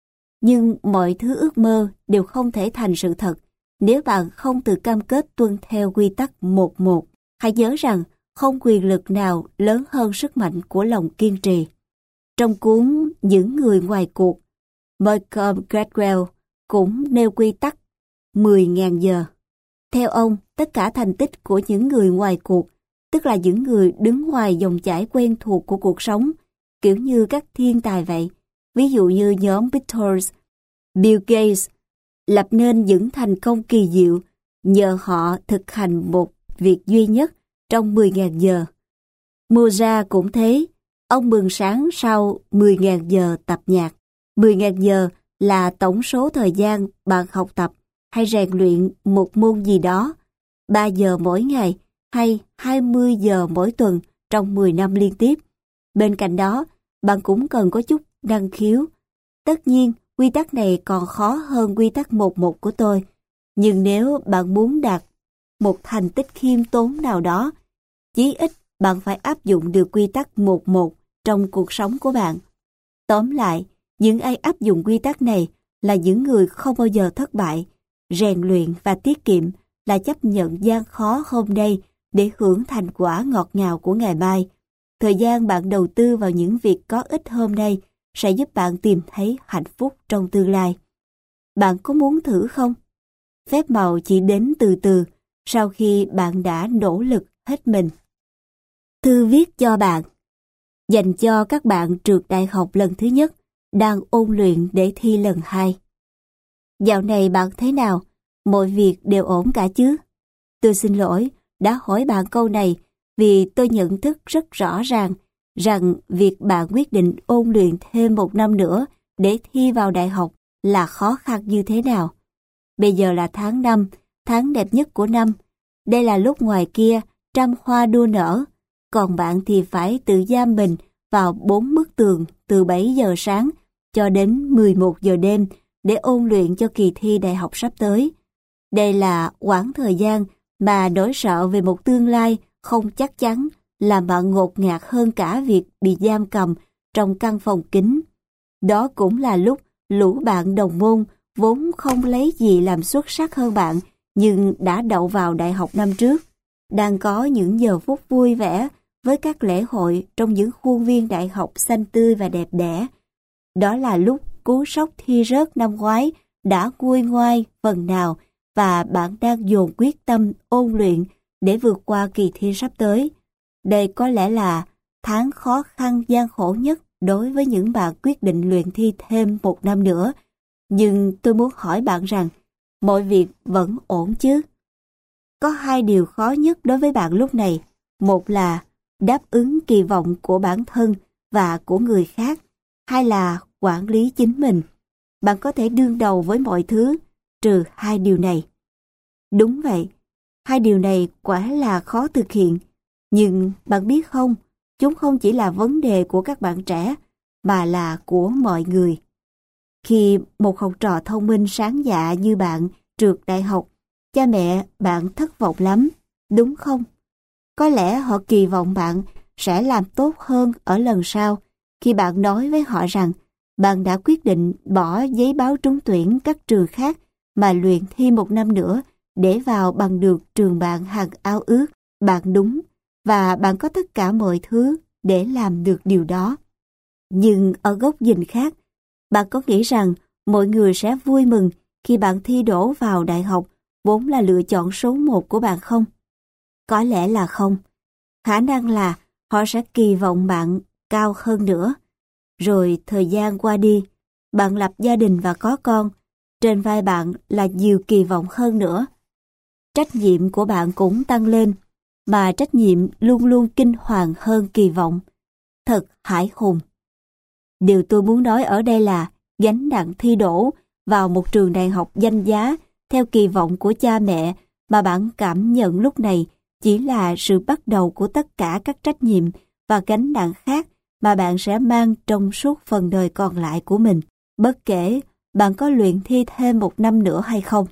Speaker 1: Nhưng mọi thứ ước mơ đều không thể thành sự thật nếu bạn không tự cam kết tuân theo quy tắc 1-1. Hãy nhớ rằng không quyền lực nào lớn hơn sức mạnh của lòng kiên trì. Trong cuốn Những người ngoài cuộc, Malcolm Gladwell cũng nêu quy tắc 10.000 giờ. Theo ông, tất cả thành tích của những người ngoài cuộc, tức là những người đứng ngoài dòng chảy quen thuộc của cuộc sống, kiểu như các thiên tài vậy, ví dụ như nhóm Beatles, Bill Gates, lập nên những thành công kỳ diệu nhờ họ thực hành một việc duy nhất trong 10.000 giờ. Mozart cũng thế, ông bừng sáng sau 10.000 giờ tập nhạc. 10.000 giờ là tổng số thời gian bạn học tập hay rèn luyện một môn gì đó, 3 giờ mỗi ngày hay 20 giờ mỗi tuần trong 10 năm liên tiếp. Bên cạnh đó, bạn cũng cần có chút năng khiếu. Tất nhiên, quy tắc này còn khó hơn quy tắc 1-1 của tôi. Nhưng nếu bạn muốn đạt một thành tích khiêm tốn nào đó, chí ít bạn phải áp dụng được quy tắc 1-1 trong cuộc sống của bạn. Tóm lại, những ai áp dụng quy tắc này là những người không bao giờ thất bại. Rèn luyện và tiết kiệm là chấp nhận gian khó hôm nay để hưởng thành quả ngọt ngào của ngày mai. Thời gian bạn đầu tư vào những việc có ích hôm nay sẽ giúp bạn tìm thấy hạnh phúc trong tương lai. Bạn có muốn thử không? Phép màu chỉ đến từ từ sau khi bạn đã nỗ lực hết mình. Thư viết cho bạn. Dành cho các bạn trượt đại học lần thứ nhất, đang ôn luyện để thi lần 2. Dạo này bạn thế nào? Mọi việc đều ổn cả chứ? Tôi xin lỗi đã hỏi bạn câu này vì tôi nhận thức rất rõ ràng rằng việc bạn quyết định ôn luyện thêm 1 năm nữa để thi vào đại học là khó khăn như thế nào. Bây giờ là tháng 5, tháng đẹp nhất của năm. Đây là lúc ngoài kia trăm hoa đua nở, còn bạn thì phải tự giam mình vào 4 bức tường từ 7 giờ sáng cho đến 11 giờ đêm để ôn luyện cho kỳ thi đại học sắp tới. Đây là quãng thời gian mà nỗi sợ về một tương lai không chắc chắn làm bạn ngột ngạt hơn cả việc bị giam cầm trong căn phòng kín. Đó cũng là lúc lũ bạn đồng môn vốn không lấy gì làm xuất sắc hơn bạn nhưng đã đậu vào đại học năm trước, đang có những giờ phút vui vẻ với các lễ hội trong những khuôn viên đại học xanh tươi và đẹp đẽ. Đó là lúc cú sốc thi rớt năm ngoái đã nguôi ngoai phần nào và bạn đang dồn quyết tâm ôn luyện để vượt qua kỳ thi sắp tới. Đây có lẽ là tháng khó khăn gian khổ nhất đối với những bạn quyết định luyện thi thêm 1 năm nữa. Nhưng tôi muốn hỏi bạn rằng, mọi việc vẫn ổn chứ? Có 2 điều khó nhất đối với bạn lúc này. Một là đáp ứng kỳ vọng của bản thân và của người khác. 2 là quản lý chính mình. Bạn có thể đương đầu với mọi thứ, trừ 2 điều này. Đúng vậy, 2 điều này quả là khó thực hiện. Nhưng bạn biết không, chúng không chỉ là vấn đề của các bạn trẻ, mà là của mọi người. Khi một học trò thông minh sáng dạ như bạn trượt đại học, cha mẹ bạn thất vọng lắm, đúng không? Có lẽ họ kỳ vọng bạn sẽ làm tốt hơn ở lần sau khi bạn nói với họ rằng bạn đã quyết định bỏ giấy báo trúng tuyển các trường khác mà luyện thi một năm nữa để vào bằng được trường bạn hằng ao ước. Bạn đúng và bạn có tất cả mọi thứ để làm được điều đó. Nhưng ở góc nhìn khác, bạn có nghĩ rằng mọi người sẽ vui mừng khi bạn thi đỗ vào đại học vốn là lựa chọn số 1 của bạn không? Có lẽ là không. Khả năng là họ sẽ kỳ vọng bạn cao hơn nữa. Rồi thời gian qua đi, bạn lập gia đình và có con, trên vai bạn là nhiều kỳ vọng hơn nữa. Trách nhiệm của bạn cũng tăng lên, mà trách nhiệm luôn luôn kinh hoàng hơn kỳ vọng. Thật hãi hùng. Điều tôi muốn nói ở đây là gánh nặng thi đỗ vào một trường đại học danh giá theo kỳ vọng của cha mẹ mà bạn cảm nhận lúc này chỉ là sự bắt đầu của tất cả các trách nhiệm và gánh nặng khác mà bạn sẽ mang trong suốt phần đời còn lại của mình, bất kể bạn có luyện thi thêm một năm nữa hay không.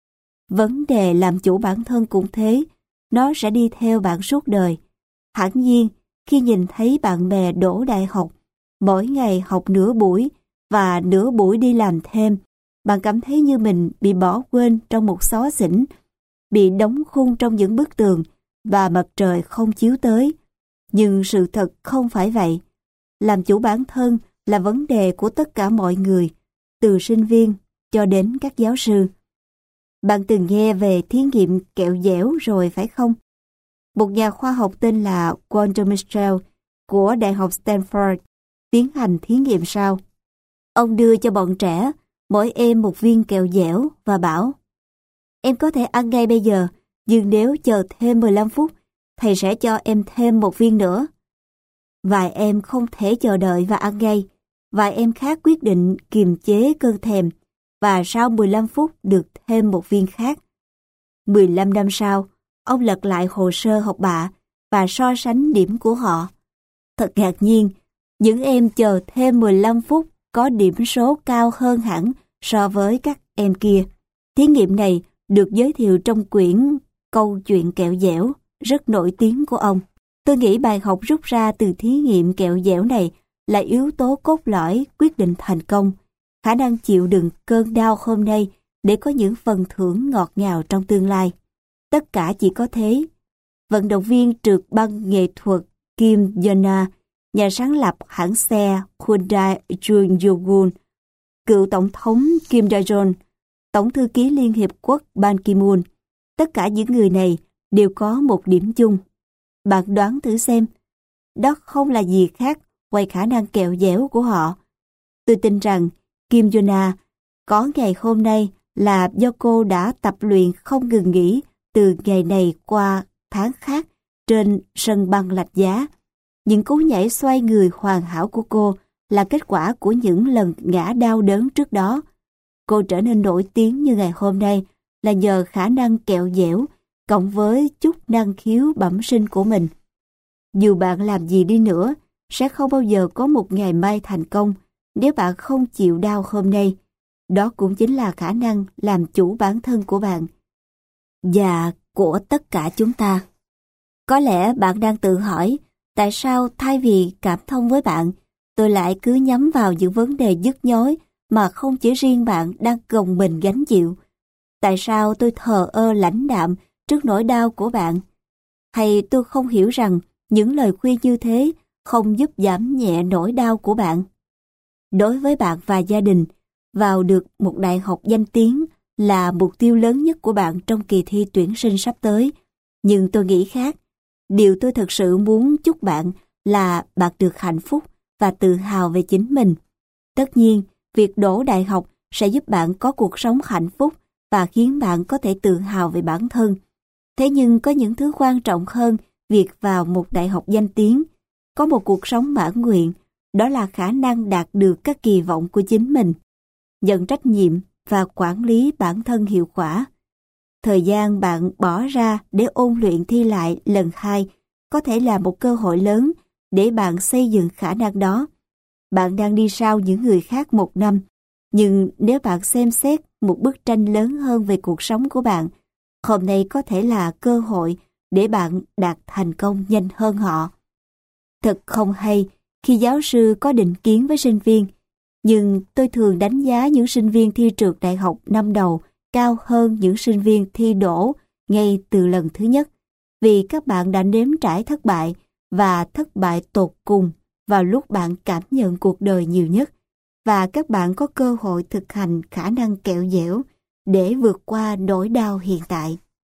Speaker 1: Vấn đề làm chủ bản thân cũng thế, nó sẽ đi theo bạn suốt đời. Hẳn nhiên, khi nhìn thấy bạn bè đỗ đại học, mỗi ngày học nửa buổi và nửa buổi đi làm thêm, bạn cảm thấy như mình bị bỏ quên trong một xó xỉnh, bị đóng khung trong những bức tường và mặt trời không chiếu tới. Nhưng sự thật không phải vậy. Làm chủ bản thân là vấn đề của tất cả mọi người, từ sinh viên cho đến các giáo sư. Bạn từng nghe về thí nghiệm kẹo dẻo rồi phải không? Một nhà khoa học tên là Walter Mischel của Đại học Stanford tiến hành thí nghiệm sau. Ông đưa cho bọn trẻ mỗi em một viên kẹo dẻo và bảo: em có thể ăn ngay bây giờ, nhưng nếu chờ thêm 15 phút, thầy sẽ cho em thêm một viên nữa. Vài em không thể chờ đợi và ăn ngay. Vài em khác quyết định kiềm chế cơn thèm và sau 15 phút được thêm một viên khác. 15 năm sau, ông lật lại hồ sơ học bạ và so sánh điểm của họ. Thật ngạc nhiên, những em chờ thêm 15 phút có điểm số cao hơn hẳn so với các em kia. Thí nghiệm này được giới thiệu trong quyển Câu chuyện kẹo dẻo rất nổi tiếng của ông. Tôi nghĩ bài học rút ra từ thí nghiệm kẹo dẻo này là yếu tố cốt lõi quyết định thành công, khả năng chịu đựng cơn đau hôm nay để có những phần thưởng ngọt ngào trong tương lai. Tất cả chỉ có thế. Vận động viên trượt băng nghệ thuật Kim Jong-un, nhà sáng lập hãng xe Hyundai Jung Yo-gun, cựu tổng thống Kim Dae-jung, tổng thư ký Liên Hiệp Quốc Ban Ki-moon, tất cả những người này đều có một điểm chung. Bạn đoán thử xem, đó không là gì khác ngoài khả năng kẹo dẻo của họ. Tôi tin rằng Kim Jong-un có ngày hôm nay là do cô đã tập luyện không ngừng nghỉ từ ngày này qua tháng khác trên sân băng lạch giá. Những cú nhảy xoay người hoàn hảo của cô là kết quả của những lần ngã đau đớn trước đó. Cô trở nên nổi tiếng như ngày hôm nay là nhờ khả năng kẹo dẻo cộng với chút năng khiếu bẩm sinh của mình. Dù bạn làm gì đi nữa, sẽ không bao giờ có một ngày mai thành công nếu bạn không chịu đau hôm nay. Đó cũng chính là khả năng làm chủ bản thân của bạn và của tất cả chúng ta. Có lẽ bạn đang tự hỏi, tại sao thay vì cảm thông với bạn, tôi lại cứ nhắm vào những vấn đề nhức nhối mà không chỉ riêng bạn đang gồng mình gánh chịu? Tại sao tôi thờ ơ lãnh đạm trước nỗi đau của bạn? Hay tôi không hiểu rằng những lời khuyên như thế không giúp giảm nhẹ nỗi đau của bạn? Đối với bạn và gia đình, vào được một đại học danh tiếng là mục tiêu lớn nhất của bạn trong kỳ thi tuyển sinh sắp tới. Nhưng tôi nghĩ khác. Điều tôi thực sự muốn chúc bạn là bạn được hạnh phúc và tự hào về chính mình. Tất nhiên, việc đỗ đại học sẽ giúp bạn có cuộc sống hạnh phúc và khiến bạn có thể tự hào về bản thân. Thế nhưng có những thứ quan trọng hơn việc vào một đại học danh tiếng. Có một cuộc sống mãn nguyện, đó là khả năng đạt được các kỳ vọng của chính mình, nhận trách nhiệm và quản lý bản thân hiệu quả. Thời gian bạn bỏ ra để ôn luyện thi lại lần 2 có thể là một cơ hội lớn để bạn xây dựng khả năng đó. Bạn đang đi sau những người khác 1 năm, nhưng nếu bạn xem xét một bức tranh lớn hơn về cuộc sống của bạn, Hôm nay có thể là cơ hội để bạn đạt thành công nhanh hơn họ. Thật không hay khi giáo sư có định kiến với sinh viên, nhưng tôi thường đánh giá những sinh viên thi trượt đại học năm đầu cao hơn những sinh viên thi đỗ ngay từ lần thứ nhất, vì các bạn đã nếm trải thất bại và thất bại tột cùng vào lúc bạn cảm nhận cuộc đời nhiều nhất, và các bạn có cơ hội thực hành khả năng kẹo dẻo để vượt qua nỗi đau hiện tại.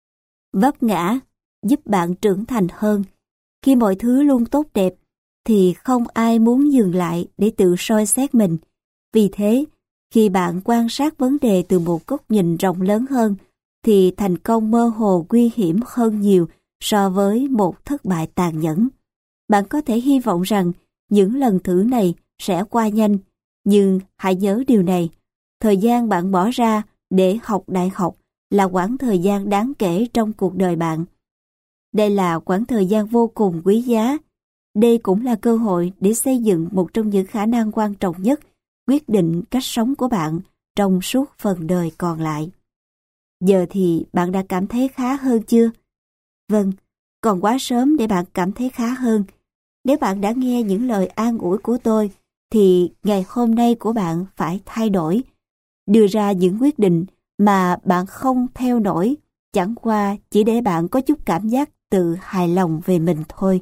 Speaker 1: Vấp ngã giúp bạn trưởng thành hơn. Khi mọi thứ luôn tốt đẹp thì không ai muốn dừng lại để tự soi xét mình. Vì thế, khi bạn quan sát vấn đề từ một góc nhìn rộng lớn hơn, thì thành công mơ hồ nguy hiểm hơn nhiều so với một thất bại tàn nhẫn. Bạn có thể hy vọng rằng những lần thử này sẽ qua nhanh, nhưng hãy nhớ điều này, thời gian bạn bỏ ra để học đại học là quãng thời gian đáng kể trong cuộc đời bạn. Đây là quãng thời gian vô cùng quý giá. Đây cũng là cơ hội để xây dựng một trong những khả năng quan trọng nhất, quyết định cách sống của bạn trong suốt phần đời còn lại. Giờ thì bạn đã cảm thấy khá hơn chưa? Vâng, còn quá sớm để bạn cảm thấy khá hơn. Nếu bạn đã nghe những lời an ủi của tôi, thì ngày hôm nay của bạn phải thay đổi, đưa ra những quyết định mà bạn không theo nổi, chẳng qua chỉ để bạn có chút cảm giác tự hài lòng về mình thôi.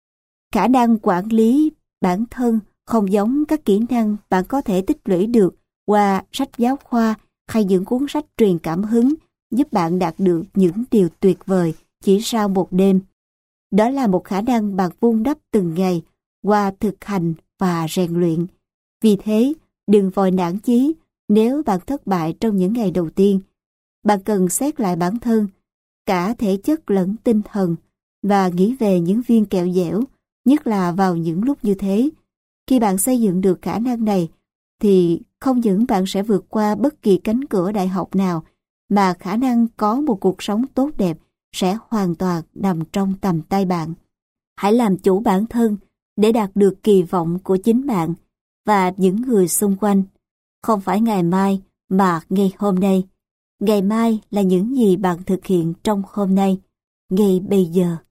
Speaker 1: Khả năng quản lý bản thân không giống các kỹ năng bạn có thể tích lũy được qua sách giáo khoa hay những cuốn sách truyền cảm hứng giúp bạn đạt được những điều tuyệt vời chỉ sau một đêm. Đó là một khả năng bạn vun đắp từng ngày qua thực hành và rèn luyện. Vì thế, đừng vội nản chí nếu bạn thất bại trong những ngày đầu tiên. Bạn cần xét lại bản thân, cả thể chất lẫn tinh thần, và nghĩ về những viên kẹo dẻo, nhất là vào những lúc như thế. Khi bạn xây dựng được khả năng này, thì không những bạn sẽ vượt qua bất kỳ cánh cửa đại học nào, mà khả năng có một cuộc sống tốt đẹp sẽ hoàn toàn nằm trong tầm tay bạn. Hãy làm chủ bản thân để đạt được kỳ vọng của chính bạn và những người xung quanh. Không phải ngày mai mà ngay hôm nay. Ngày mai là những gì bạn thực hiện trong hôm nay, ngay bây giờ.